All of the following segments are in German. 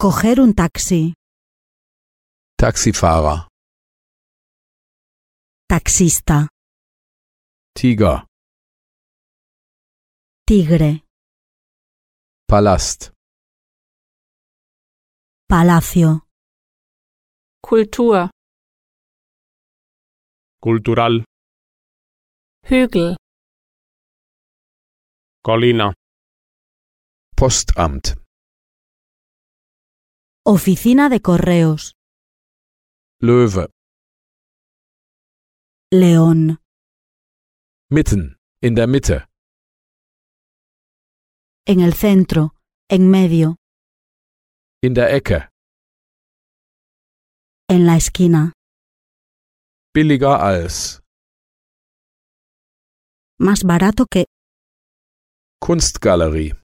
Coger un taxi. Taxifahrer. Taxista. Tiger. Tigre. Palast. Palacio. Kultur, Cultural. Hügel, Colina. Postamt. Oficina de correos. Löwe. León. Mitten. In der Mitte. En el centro. En medio. In der Ecke. En la esquina. Billiger als. Más barato que. Kunstgalerie.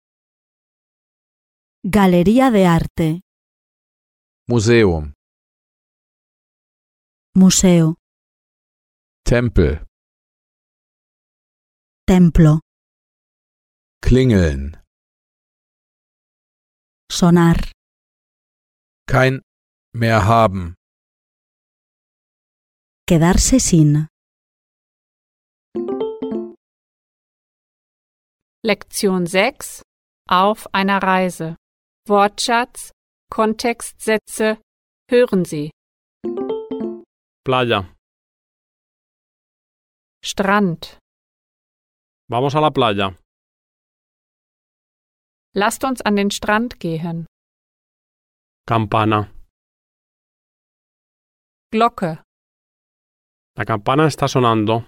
Galería de arte. Museum. Museo. Tempel. Templo. Klingeln. Sonar. Kein mehr haben. Quedarse sin. Lektion 6 auf einer Reise. Wortschatz, Kontextsätze, hören Sie. Playa. Strand. Vamos a la playa. Lasst uns an den Strand gehen. Campana. Glocke. La campana está sonando.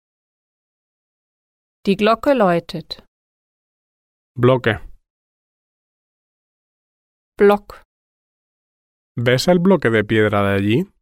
Die Glocke läutet. Bloque. Block. ¿Ves el bloque de piedra de allí?